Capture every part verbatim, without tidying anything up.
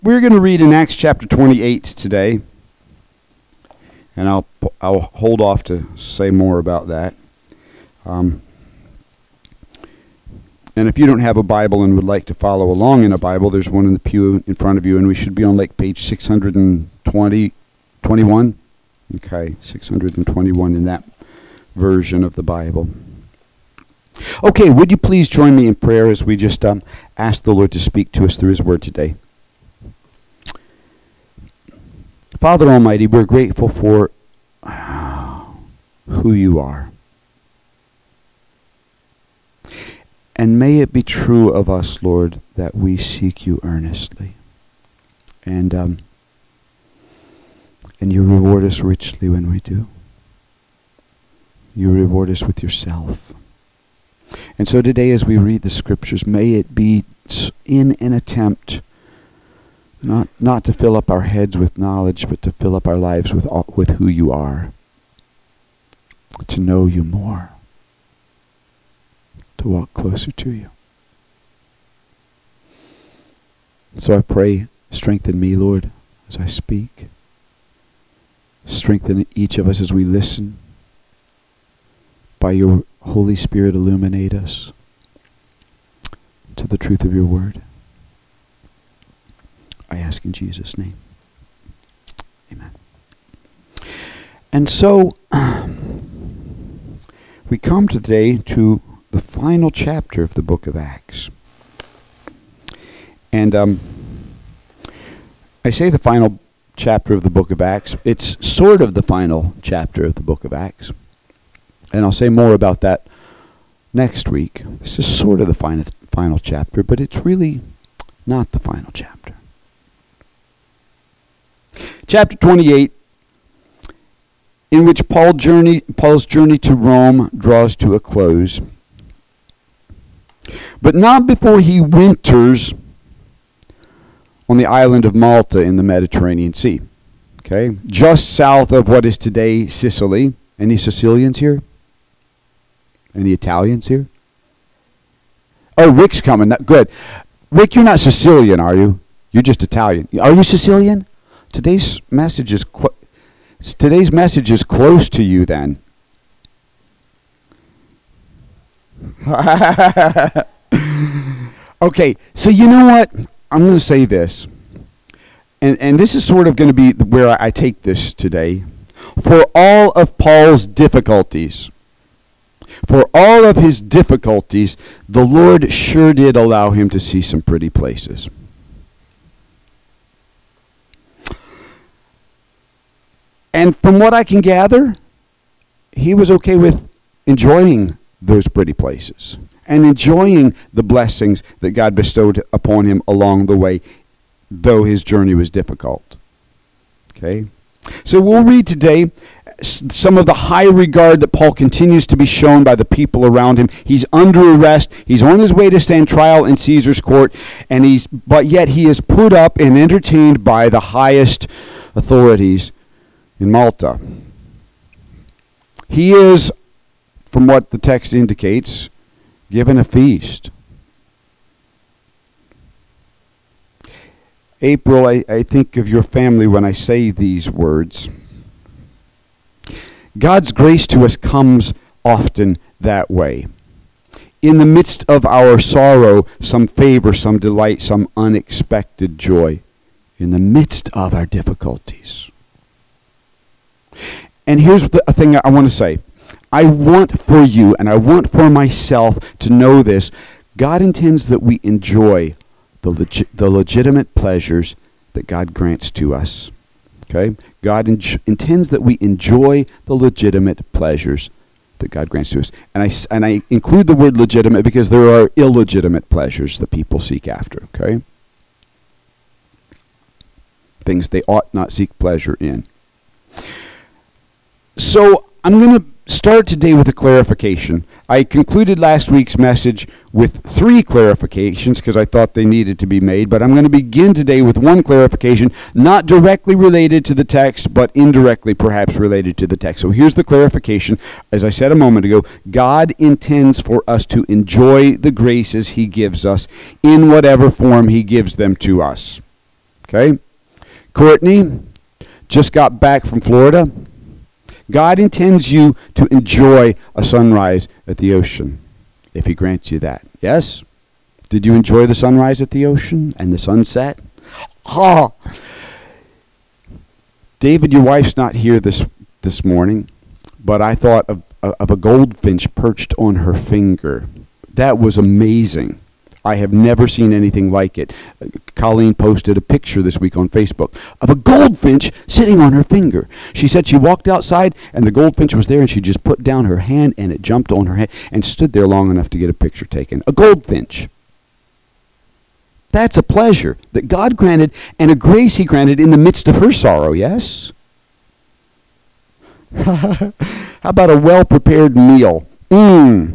We're going to read in Acts chapter twenty-eight today, and I'll I'll hold off to say more about that. Um, and if you don't have a Bible and would like to follow along in a Bible, there's one in the pew in front of you, and we should be on like page six hundred twenty, twenty-one. Okay, six hundred twenty-one in that version of the Bible. Okay, would you please join me in prayer as we just um, ask the Lord to speak to us through His Word today. Father Almighty, we're grateful for who you are. And may it be true of us, Lord, that we seek you earnestly. And um, and you reward us richly when we do. You reward us with yourself. And so today as we read the scriptures, may it be in an attempt Not not to fill up our heads with knowledge, but to fill up our lives with all, with who you are. To know you more. To walk closer to you. So I pray, strengthen me, Lord, as I speak. Strengthen each of us as we listen. By your Holy Spirit, illuminate us to the truth of your word. I ask in Jesus' name. Amen. And so, we come today to the final chapter of the book of Acts. And um, I say the final chapter of the book of Acts. It's sort of the final chapter of the book of Acts. And I'll say more about that next week. This is sort of the final, final chapter, but it's really not the final chapter. Chapter twenty-eight, in which Paul journey, Paul's journey to Rome draws to a close. But not before he winters on the island of Malta in the Mediterranean Sea. Okay, just south of what is today Sicily. Any Sicilians here? Any Italians here? Oh, Rick's coming. That, good. Rick, you're not Sicilian, are you? You're just Italian. Are you Sicilian? Today's message is cl- today's message is close to you then. Okay, so you know what? I'm going to say this. And and this is sort of going to be where I, I take this today. For all of Paul's difficulties, for all of his difficulties, the Lord sure did allow him to see some pretty places. And from what I can gather, he was okay with enjoying those pretty places and enjoying the blessings that God bestowed upon him along the way, though his journey was difficult. Okay? So we'll read today some of the high regard that Paul continues to be shown by the people around him. He's under arrest. He's on his way to stand trial in Caesar's court, and he's but yet he is put up and entertained by the highest authorities in Malta. He is, from what the text indicates, given a feast. April, I, I think of your family when I say these words. God's grace to us comes often that way. In the midst of our sorrow, some favor, some delight, some unexpected joy. In the midst of our difficulties. And here's the thing I want to say. I want for you, and I want for myself to know this. God intends that we enjoy the legi- the legitimate pleasures that God grants to us. Okay? God in- intends that we enjoy the legitimate pleasures that God grants to us. And I, and I include the word legitimate because there are illegitimate pleasures that people seek after. Okay? Things they ought not seek pleasure in. So I'm going to start today with a clarification. I concluded last week's message with three clarifications because I thought they needed to be made, but I'm going to begin today with one clarification, not directly related to the text, but indirectly perhaps related to the text. So here's the clarification. As I said a moment ago, God intends for us to enjoy the graces he gives us in whatever form he gives them to us. Okay? Courtney just got back from Florida. God intends you to enjoy a sunrise at the ocean, if he grants you that. Yes? Did you enjoy the sunrise at the ocean and the sunset? Ah! David, your wife's not here this this morning, but I thought of, of a goldfinch perched on her finger. That was amazing. I have never seen anything like it. Colleen posted a picture this week on Facebook of a goldfinch sitting on her finger. She said she walked outside and the goldfinch was there and she just put down her hand and it jumped on her hand and stood there long enough to get a picture taken. A goldfinch. That's a pleasure that God granted and a grace he granted in the midst of her sorrow, yes? How about a well-prepared meal? Mmm.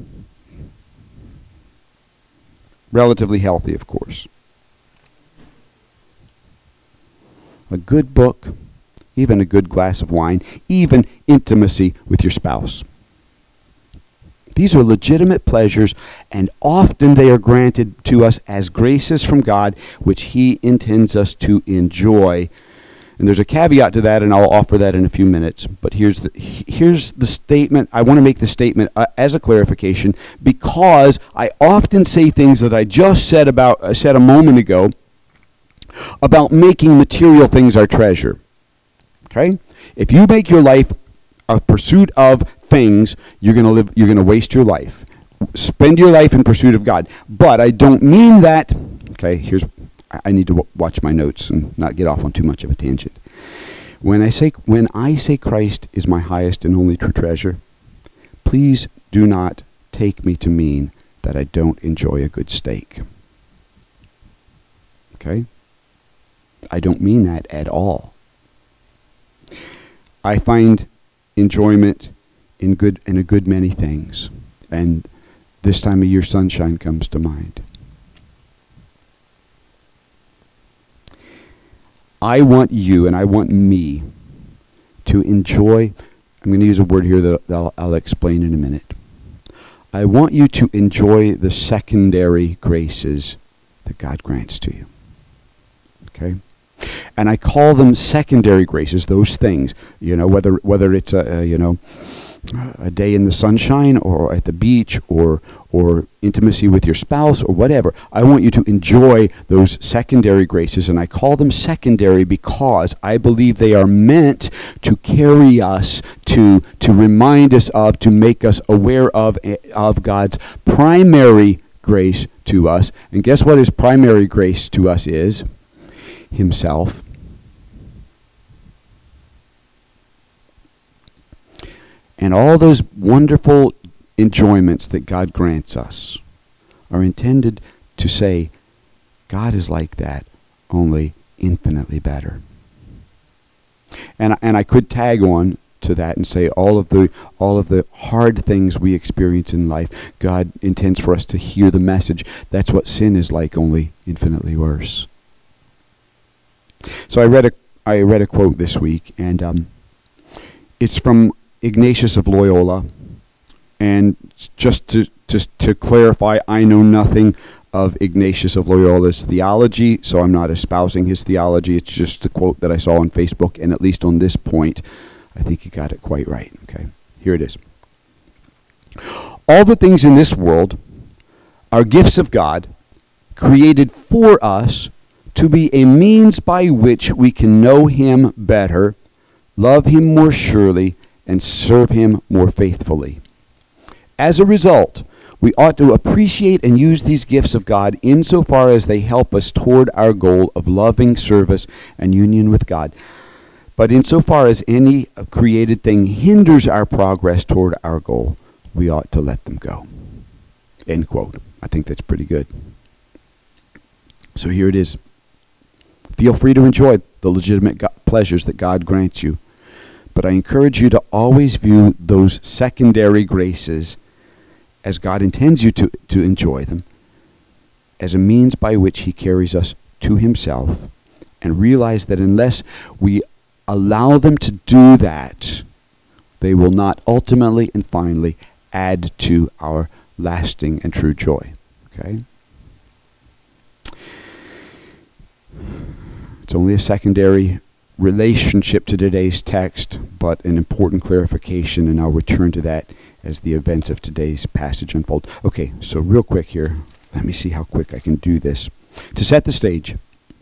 Relatively healthy, of course. A good book, even a good glass of wine, even intimacy with your spouse. These are legitimate pleasures, and often they are granted to us as graces from God, which he intends us to enjoy. And there's a caveat to that, and I'll offer that in a few minutes. But here's the here's the statement. I want to make the statement uh, as a clarification, because I often say things that I just said about uh, said a moment ago about making material things our treasure. Okay? If you make your life a pursuit of things, you're going to live. You're going to waste your life. Spend your life in pursuit of God. But I don't mean that. Okay. Here's. I need to w- watch my notes and not get off on too much of a tangent. When I say when I say Christ is my highest and only true treasure, please do not take me to mean that I don't enjoy a good steak. Okay? I don't mean that at all. I find enjoyment in good in a good many things, and this time of year sunshine comes to mind. I want you and I want me to enjoy, I'm going to use a word here that I'll, I'll explain in a minute. I want you to enjoy the secondary graces that God grants to you. Okay? And I call them secondary graces, those things, you know, whether whether it's a, a you know, a day in the sunshine or at the beach or or intimacy with your spouse or whatever. I want you to enjoy those secondary graces, and I call them secondary because I believe they are meant to carry us to to remind us of, to make us aware of of God's primary grace to us. And guess what his primary grace to us is? Himself. And all those wonderful enjoyments that God grants us are intended to say, God is like that, only infinitely better. And and I could tag on to that and say all of the all of the hard things we experience in life, God intends for us to hear the message. That's what sin is like, only infinitely worse. So I read a I read a quote this week, and um, it's from Ignatius of Loyola. And just to, to to clarify, I know nothing of Ignatius of Loyola's theology, so I'm not espousing his theology. It's just a quote that I saw on Facebook, and at least on this point, I think he got it quite right. Okay, here it is. All the things in this world are gifts of God, created for us to be a means by which we can know him better, love him more surely, and serve him more faithfully. As a result, we ought to appreciate and use these gifts of God insofar as they help us toward our goal of loving service and union with God. But insofar as any created thing hinders our progress toward our goal, we ought to let them go. End quote. I think that's pretty good. So here it is. Feel free to enjoy the legitimate go- pleasures that God grants you. But I encourage you to always view those secondary graces, as God intends you to, to enjoy them, as a means by which he carries us to himself, and realize that unless we allow them to do that, they will not ultimately and finally add to our lasting and true joy. Okay? It's only a secondary relationship to today's text, but an important clarification, and I'll return to that as the events of today's passage unfold. Okay, so real quick here, let me see how quick I can do this. To set the stage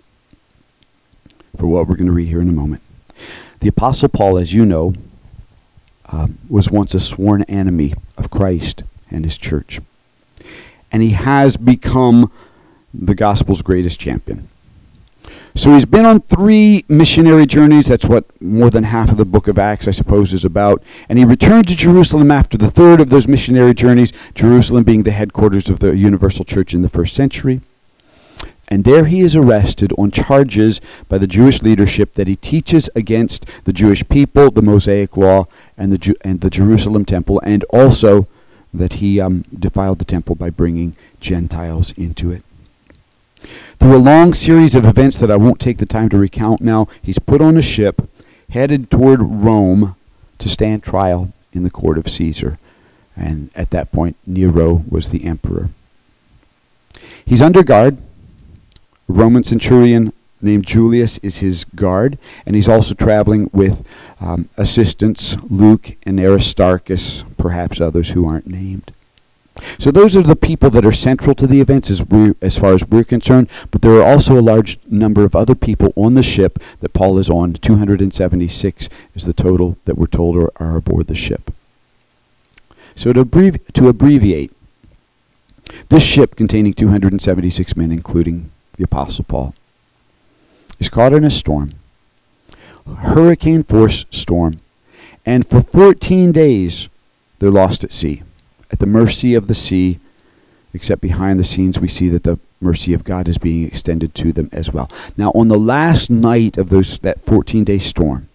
for what we're going to read here in a moment. The Apostle Paul, as you know, uh, was once a sworn enemy of Christ and his church. And he has become the gospel's greatest champion. So he's been on three missionary journeys. That's what more than half of the book of Acts, I suppose, is about. And he returned to Jerusalem after the third of those missionary journeys, Jerusalem being the headquarters of the universal church in the first century. And there he is arrested on charges by the Jewish leadership that he teaches against the Jewish people, the Mosaic law, and the Ju- and the Jerusalem temple, and also that he um, defiled the temple by bringing Gentiles into it. Through a long series of events that I won't take the time to recount now, he's put on a ship, headed toward Rome to stand trial in the court of Caesar. And at that point, Nero was the emperor. He's under guard. A Roman centurion named Julius is his guard, and he's also traveling with um, assistants, Luke and Aristarchus, perhaps others who aren't named. So those are the people that are central to the events as, we, as far as we're concerned, but there are also a large number of other people on the ship that Paul is on. two hundred seventy-six is the total that we're told are, are aboard the ship. So to, abbrevi- to abbreviate, this ship containing two hundred seventy-six men, including the Apostle Paul, is caught in a storm, hurricane force storm, and for fourteen days they're lost at sea, at the mercy of the sea, except behind the scenes we see that the mercy of God is being extended to them as well. Now, on the last night of those that fourteen-day storm,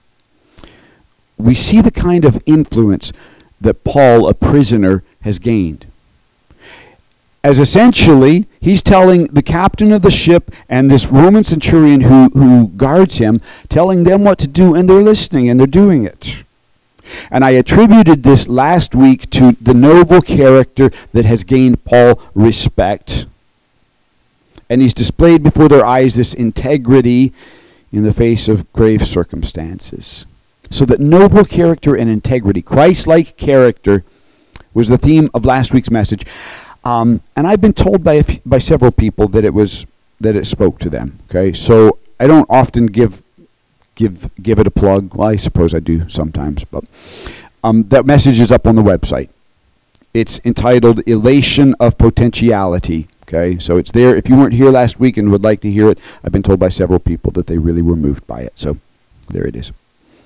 we see the kind of influence that Paul, a prisoner, has gained. As essentially, he's telling the captain of the ship and this Roman centurion who, who guards him, telling them what to do, and they're listening, and they're doing it. And I attributed this last week to the noble character that has gained Paul respect. And he's displayed before their eyes this integrity in the face of grave circumstances. So that noble character and integrity, Christ-like character, was the theme of last week's message. Um, and I've been told by a f- by several people that it was that it spoke to them. Okay, so I don't often give give give it a plug. Well, I suppose I do sometimes, but um, that message is up on the website. It's entitled "Elation of Potentiality." Okay, so it's there. If you weren't here last week and would like to hear it, I've been told by several people that they really were moved by it. So there it is.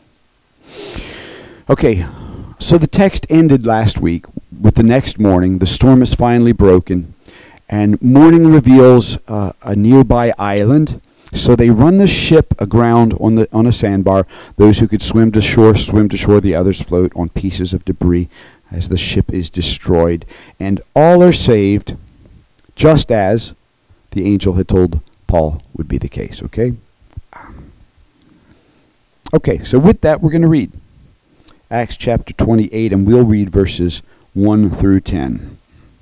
Okay, so the text ended last week with the next morning. The storm is finally broken, and morning reveals uh, a nearby island. So they run the ship aground on the on a sandbar. Those who could swim to shore swim to shore. The others float on pieces of debris as the ship is destroyed, and all are saved, just as the angel had told Paul would be the case. Okay. Okay. So with that, we're going to read Acts chapter twenty-eight, and we'll read verses one through ten.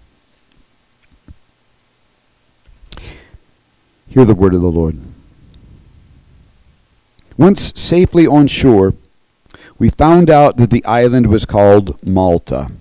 Hear the word of the Lord. Once safely on shore, we found out that the island was called Malta.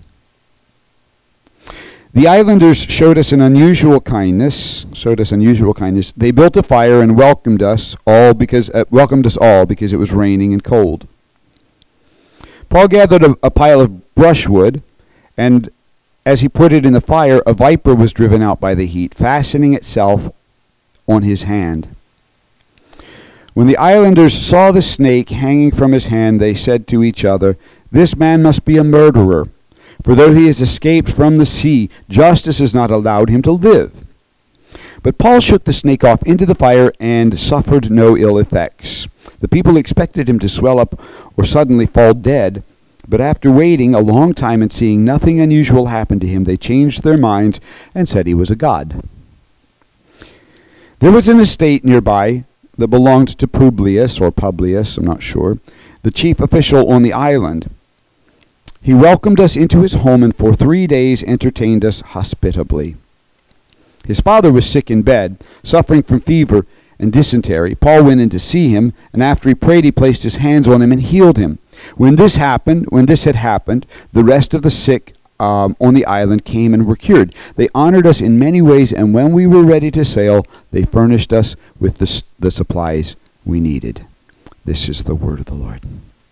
The islanders showed us an unusual kindness, showed us unusual kindness. They built a fire and welcomed us all because uh, welcomed us all because it was raining and cold. Paul gathered a, a pile of brushwood, and as he put it in the fire, a viper was driven out by the heat, fastening itself on his hand. When the islanders saw the snake hanging from his hand, they said to each other, "This man must be a murderer, for though he has escaped from the sea, justice has not allowed him to live." But Paul shook the snake off into the fire and suffered no ill effects. The people expected him to swell up or suddenly fall dead, but after waiting a long time and seeing nothing unusual happen to him, they changed their minds and said he was a god. There was an estate nearby that belonged to Publius, or Publius, I'm not sure, the chief official on the island. He welcomed us into his home and for three days entertained us hospitably. His father was sick in bed, suffering from fever, and dysentery. Paul went in to see him, and after he prayed, he placed his hands on him and healed him. When this happened, when this had happened, the rest of the sick um, on the island came and were cured. They honored us in many ways, and when we were ready to sail, they furnished us with the, the supplies we needed. This is the word of the Lord.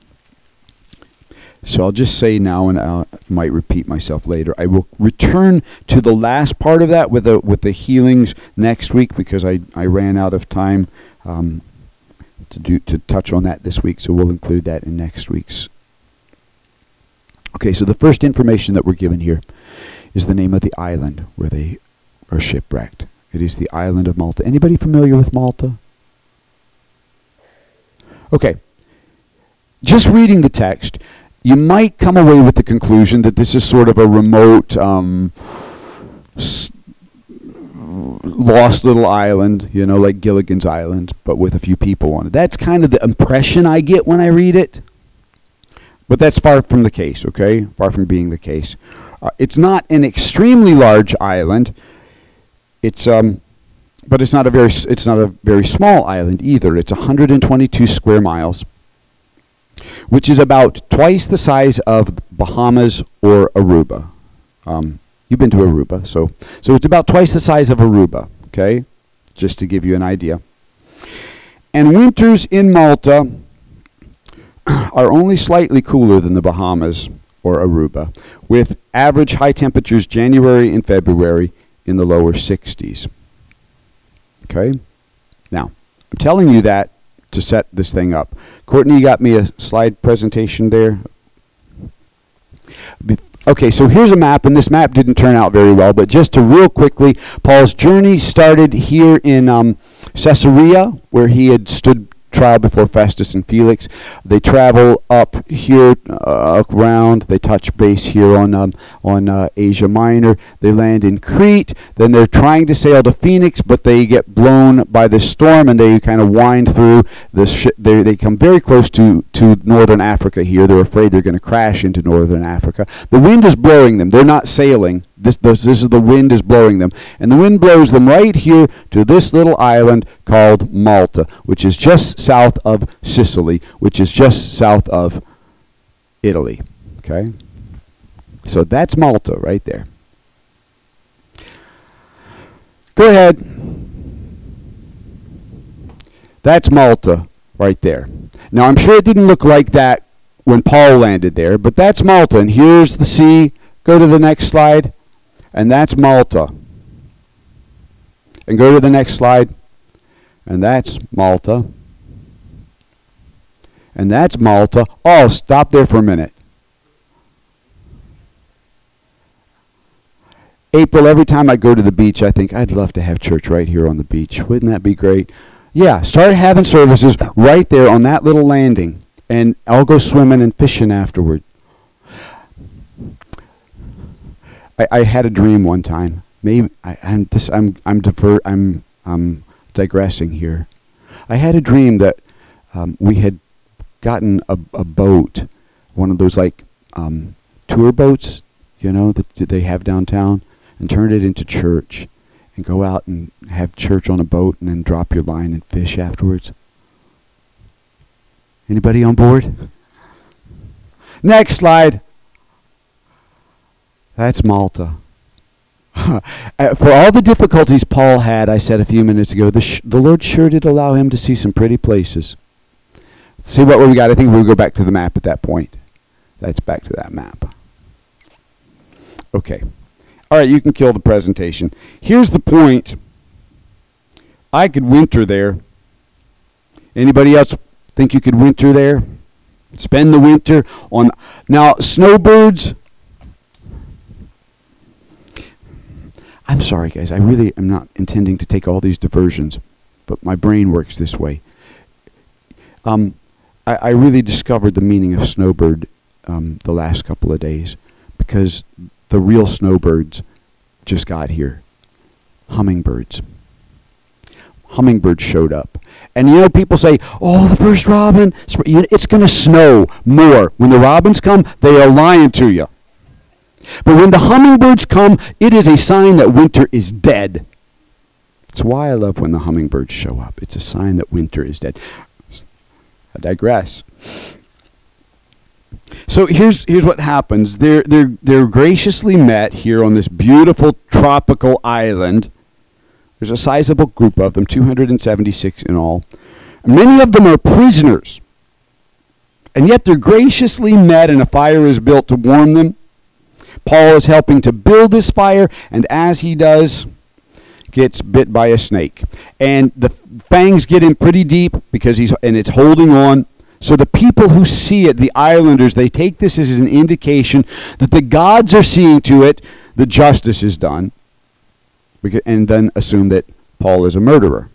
So I'll just say now, and I might repeat myself later, I will return to the last part of that with the, with the healings next week, because I, I ran out of time um, to do to touch on that this week, so we'll include that in next week's. Okay, so the first information that we're given here is the name of the island where they are shipwrecked. It is the island of Malta. Anybody familiar with Malta? Okay. Just reading the text, you might come away with the conclusion that this is sort of a remote, um, s- lost little island, you know, like Gilligan's Island, but with a few people on it. That's kind of the impression I get when I read it. But that's far from the case, okay? Far from being the case. Uh, it's not an extremely large island. It's um, but it's not a very it's not a very small island either. It's one hundred twenty-two square miles, which is about twice the size of Bahamas or Aruba. Um, you've been to Aruba, so so it's about twice the size of Aruba. Okay, just to give you an idea. And winters in Malta are only slightly cooler than the Bahamas or Aruba, with average high temperatures January and February in the lower sixties. Okay? Now, I'm telling you that to set this thing up. Courtney, you got me a slide presentation there? Be- okay, so here's a map, and this map didn't turn out very well, but just to real quickly, Paul's journey started here in um, Caesarea, where he had stood trial before Festus and Felix. They travel up here uh, around. They touch base here on um, on uh, Asia Minor. They land in Crete. Then they're trying to sail to Phoenix, but they get blown by the storm, and they kind of wind through the sh- they they come very close to to northern Africa here. They're afraid they're going to crash into northern Africa. The wind is blowing them. They're not sailing. This, this this is the wind is blowing them, and the wind blows them right here to this little island called Malta, which is just south of Sicily, which is just south of Italy. Okay, so that's Malta right there. Go ahead. That's Malta right there. Now I'm sure it didn't look like that when Paul landed there, but that's Malta, and here's the sea. Go to the next slide. And that's Malta. And go to the next slide. And that's Malta. And that's Malta. Oh, stop there for a minute. April, every time I go to the beach, I think I'd love to have church right here on the beach. Wouldn't that be great? Yeah, start having services right there on that little landing. And I'll go swimming and fishing afterward. I, I had a dream one time. Maybe I, I'm this. I'm I'm divert. I'm I'm digressing here. I had a dream that um, we had gotten a, a boat, one of those like um, tour boats, you know, that they have downtown, and turned it into church, and go out and have church on a boat, and then drop your line and fish afterwards. Anybody on board? Next slide. That's Malta. For all the difficulties Paul had, I said a few minutes ago, the, sh- the Lord sure did allow him to see some pretty places. See what we got? I think we'll go back to the map at that point. That's back to that map. Okay. All right, you can kill the presentation. Here's the point. I could winter there. Anybody else think you could winter there? Spend the winter on... Now, snowbirds... I'm sorry, guys. I really am not intending to take all these diversions, but my brain works this way. Um, I, I really discovered the meaning of snowbird um, the last couple of days, because the real snowbirds just got here. Hummingbirds. Hummingbirds showed up. And you know, people say, oh, the first robin, it's going to snow more. When the robins come, they are lying to you. But when the hummingbirds come, it is a sign that winter is dead. It's why I love when the hummingbirds show up. It's a sign that winter is dead. I digress. So here's here's what happens. They're they're they're graciously met here on this beautiful tropical island. There's a sizable group of them, two hundred seventy-six in all. Many of them are prisoners. And yet they're graciously met, and a fire is built to warm them. Paul is helping to build this fire, and as he does, gets bit by a snake. And the fangs get in pretty deep because he's and it's holding on. So the people who see it, the islanders, they take this as an indication that the gods are seeing to it that justice is done, and then assume that Paul is a murderer.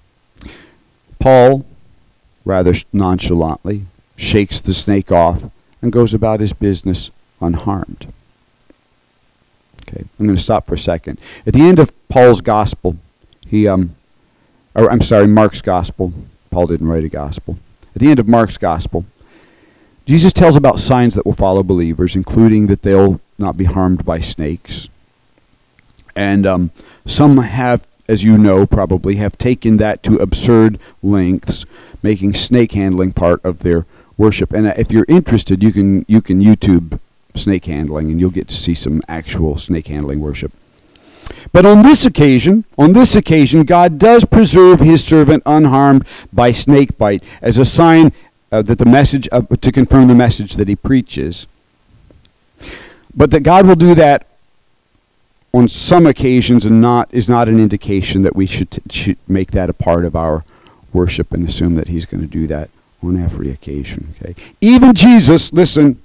Paul, rather nonchalantly, shakes the snake off and goes about his business unharmed. Okay, I'm going to stop for a second. At the end of Paul's gospel, he, um, or I'm sorry, Mark's gospel. Paul didn't write a gospel. At the end of Mark's gospel, Jesus tells about signs that will follow believers, including that they'll not be harmed by snakes. And um, some have, as you know, probably have taken that to absurd lengths, making snake handling part of their worship. And if you're interested, you can you can YouTube snake handling, and you'll get to see some actual snake handling worship. But on this occasion, on this occasion, God does preserve his servant unharmed by snake bite as a sign uh, that the message uh, to confirm the message that he preaches. But that God will do that on some occasions and not is not an indication that we should, t- should make that a part of our worship and assume that he's going to do that on every occasion. Okay, even Jesus, listen,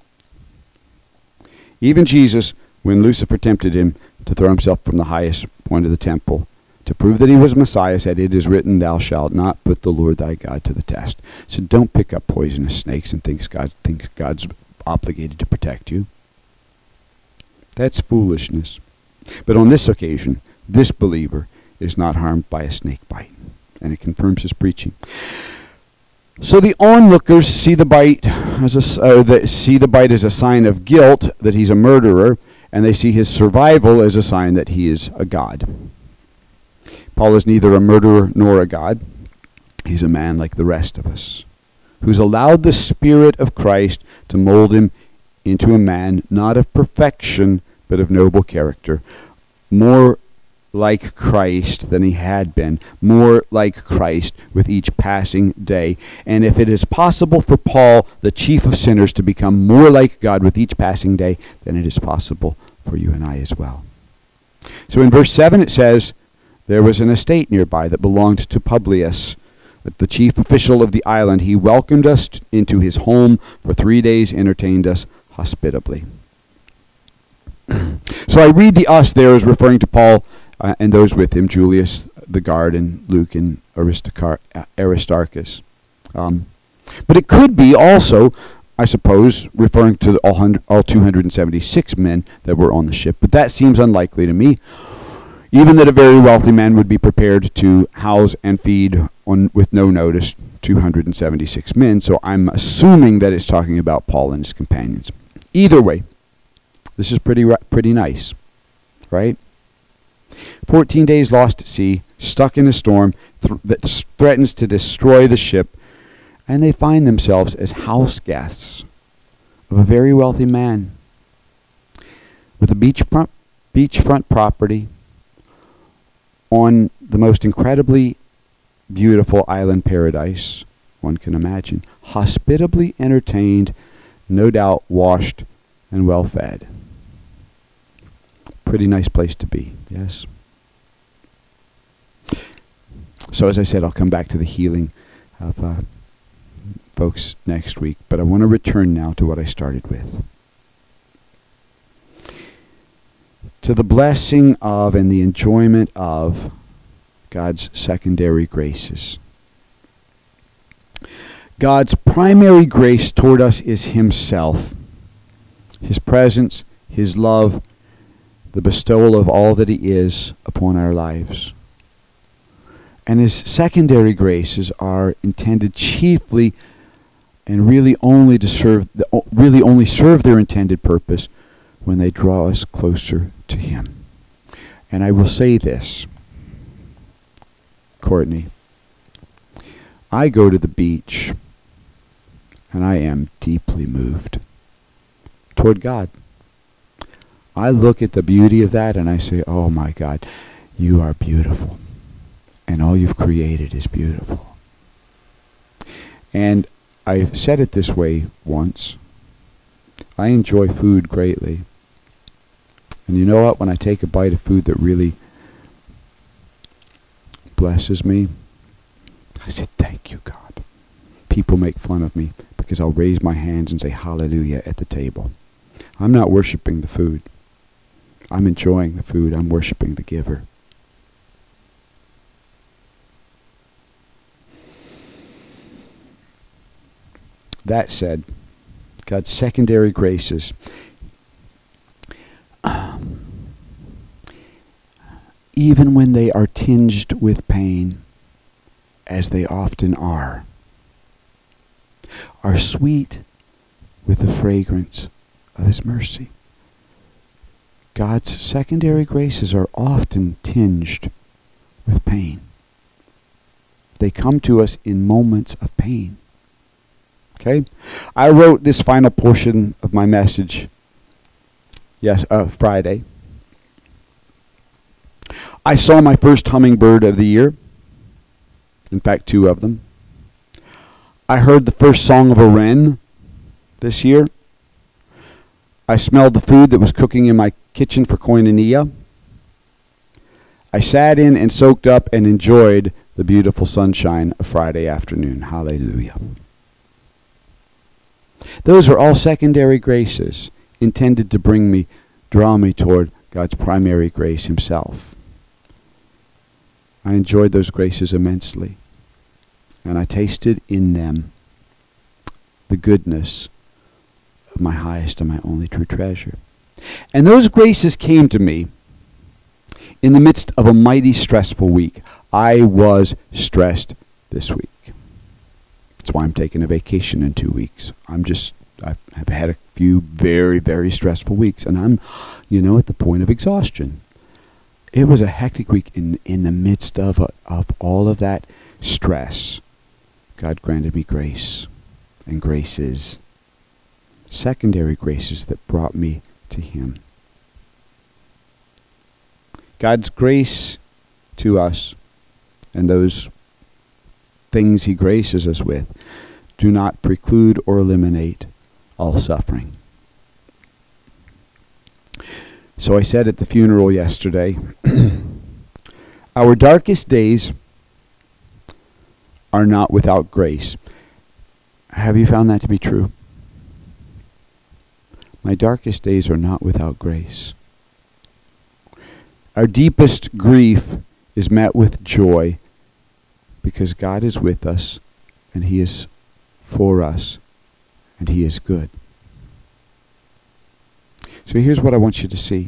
even Jesus, when Lucifer tempted him to throw himself from the highest point of the temple, to prove that he was Messiah, said, "It is written, thou shalt not put the Lord thy God to the test." So don't pick up poisonous snakes and think God thinks God's obligated to protect you. That's foolishness. But on this occasion, this believer is not harmed by a snake bite, and it confirms his preaching. So the onlookers see the bite as a uh, the, see the bite as a sign of guilt that he's a murderer, and they see his survival as a sign that he is a god. Paul is neither a murderer nor a god. He's a man like the rest of us, who's allowed the Spirit of Christ to mold him into a man not of perfection, but of noble character, more like Christ than he had been, more like Christ with each passing day. And if it is possible for Paul, the chief of sinners, to become more like God with each passing day, then it is possible for you and I as well. So in verse seven it says, there was an estate nearby that belonged to Publius, the chief official of the island. He welcomed us into his home for three days, entertained us hospitably. So I read the us there as referring to Paul uh, and those with him, Julius the guard and Luke and Aristocar- uh, Aristarchus. Um, but it could be also, I suppose, referring to the all, hundred, all two hundred seventy-six men that were on the ship. But that seems unlikely to me. Even that a very wealthy man would be prepared to house and feed on with no notice two hundred seventy-six men. So I'm assuming that it's talking about Paul and his companions. Either way, this is pretty pretty nice, right? Fourteen days lost at sea, stuck in a storm th- that th- threatens to destroy the ship, and they find themselves as house guests of a very wealthy man with a beachfront beachfront property on the most incredibly beautiful island paradise one can imagine, hospitably entertained, no doubt washed and well fed. Pretty nice place to be, yes? So as I said, I'll come back to the healing of uh, folks next week, but I want to return now to what I started with. To the blessing of and the enjoyment of God's secondary graces. God's primary grace toward us is himself, his presence, his love, the bestowal of all that he is upon our lives. And his secondary graces are intended chiefly and really only to serve, really only serve their intended purpose when they draw us closer to him. And I will say this, Courtney, I go to the beach and I am deeply moved toward God. I look at the beauty of that and I say, oh my God, you are beautiful. And all you've created is beautiful. And I've said it this way once. I enjoy food greatly. And you know what? When I take a bite of food that really blesses me, I say, thank you, God. People make fun of me because I'll raise my hands and say hallelujah at the table. I'm not worshiping the food. I'm enjoying the food. I'm worshiping the giver. That said, God's secondary graces, um, even when they are tinged with pain, as they often are, are sweet with the fragrance of his mercy. God's secondary graces are often tinged with pain. They come to us in moments of pain. Okay? I wrote this final portion of my message yes, uh, Friday. I saw my first hummingbird of the year. In fact, two of them. I heard the first song of a wren this year. I smelled the food that was cooking in my kitchen for Koinonia. I sat in and soaked up and enjoyed the beautiful sunshine of Friday afternoon. Hallelujah. Those are all secondary graces intended to bring me, draw me toward God's primary grace himself. I enjoyed those graces immensely, and I tasted in them the goodness of my highest and my only true treasure. And those graces came to me in the midst of a mighty stressful week. I was stressed this week. That's why I'm taking a vacation in two weeks. I'm just, I've, I've had a few very, very stressful weeks, and I'm, you know, at the point of exhaustion. It was a hectic week. In in the midst of a, of all of that stress, God granted me grace, and graces, secondary graces that brought me to him. God's grace to us and those things he graces us with do not preclude or eliminate all suffering. So I said at the funeral yesterday, our darkest days are not without grace. Have you found that to be true? My darkest days are not without grace. Our deepest grief is met with joy because God is with us and he is for us and he is good. So here's what I want you to see.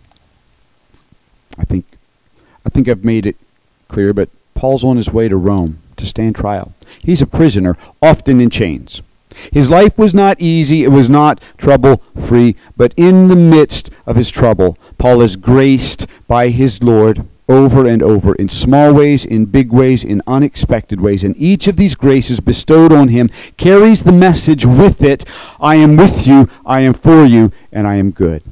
I think I think I've made it clear, but Paul's on his way to Rome to stand trial. He's a prisoner, often in chains. His life was not easy, it was not trouble-free, but in the midst of his trouble, Paul is graced by his Lord over and over, in small ways, in big ways, in unexpected ways. And each of these graces bestowed on him carries the message with it, I am with you, I am for you, and I am good.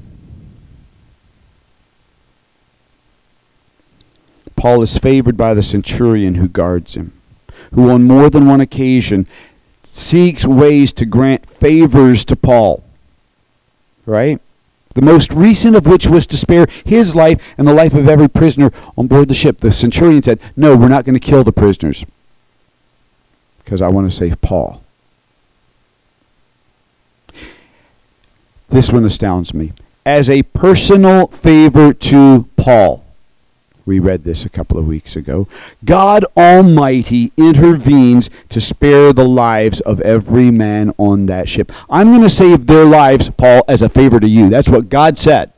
Paul is favored by the centurion who guards him, who on more than one occasion seeks ways to grant favors to Paul. Right? The most recent of which was to spare his life and the life of every prisoner on board the ship. The centurion said, no, we're not going to kill the prisoners because I want to save Paul. This one astounds me. As a personal favor to Paul, we read this a couple of weeks ago, God Almighty intervenes to spare the lives of every man on that ship. I'm going to save their lives, Paul, as a favor to you. That's what God said.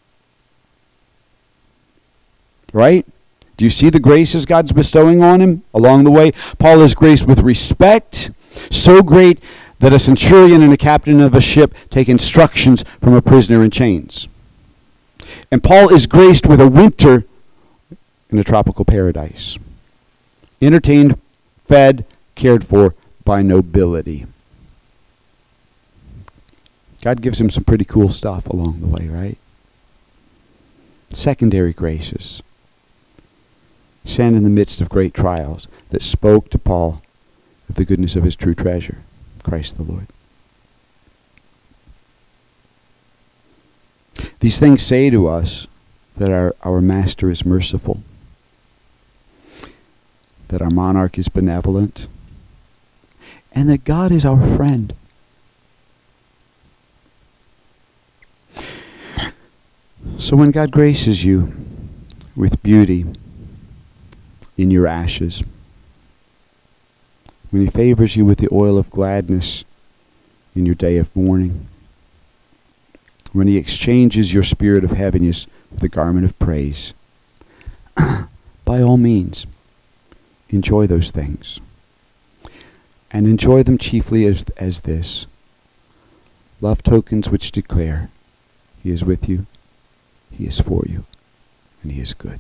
Right? Do you see the graces God's bestowing on him along the way? Paul is graced with respect, so great that a centurion and a captain of a ship take instructions from a prisoner in chains. And Paul is graced with a winter in a tropical paradise. entertained, fed, cared for by nobility. God gives him some pretty cool stuff along the way, right? Secondary graces sent in the midst of great trials that spoke to Paul of the goodness of his true treasure, Christ the Lord. These things say to us that our, our master is merciful, that our monarch is benevolent, and that God is our friend. So when God graces you with beauty in your ashes, when he favors you with the oil of gladness in your day of mourning, when he exchanges your spirit of heaviness with the garment of praise, by all means, enjoy those things. And enjoy them chiefly as, as this: love tokens which declare he is with you, he is for you, and he is good.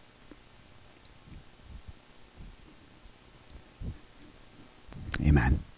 Amen.